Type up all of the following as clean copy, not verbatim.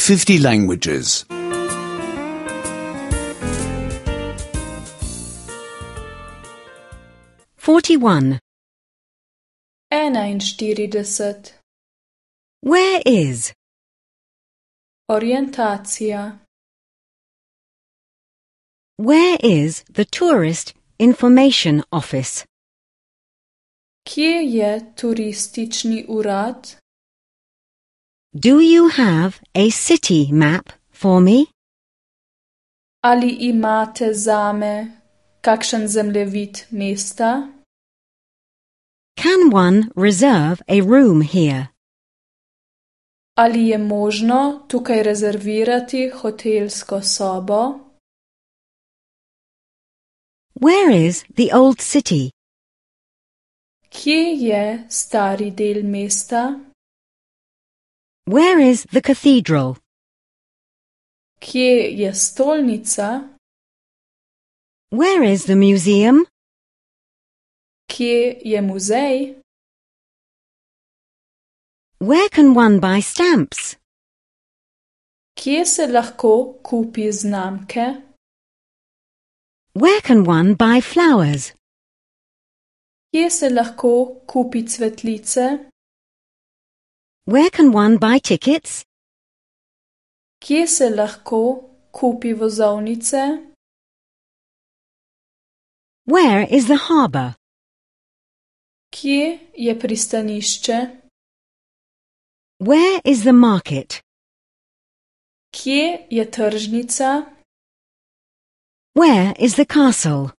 50 languages. 41. 41. Where is? Orientacija. Where is the Tourist Information Office? Kje je turistični urad? Do you have a city map for me? Ali imate zame kakšen zemljevid mesta? Can one reserve a room here? Ali je možno tukaj rezervirati hotelsko sobo? Where is the old city? Kje je stari del mesta? Where is the cathedral? Kje je stolnica? Where is the museum? Kje je muzej? Where can one buy stamps? Kje se lahko kupi znamke? Where can one buy flowers? Kje se lahko kupi cvetlice? Where can one buy tickets? Kje se lahko kupi vozovnice? Where is the harbour? Kje je pristanišče? Where is the market? Kje je tržnica? Where is the castle?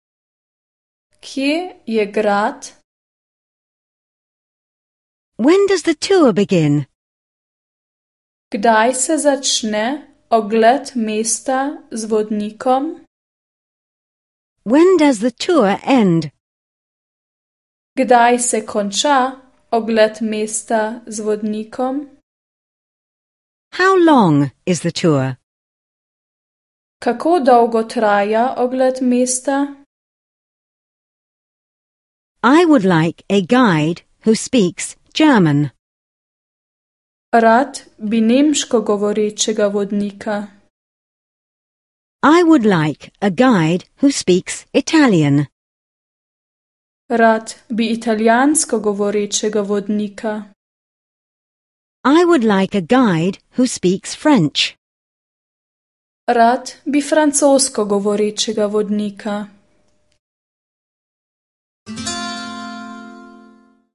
Kje je grad? When does the tour begin? Kdaj se začne ogled mesta z vodnikom? When does the tour end? Kdaj se konča ogled mesta z vodnikom? How long is the tour? Kako dolgo traja ogled mesta? I would like a guide who speaks German. Rad bi nemško govorečega vodnika. I would like a guide who speaks Italian. Rad bi italijansko govorečega vodnika. I would like a guide who speaks French. Rad bi francosko govorečega vodnika.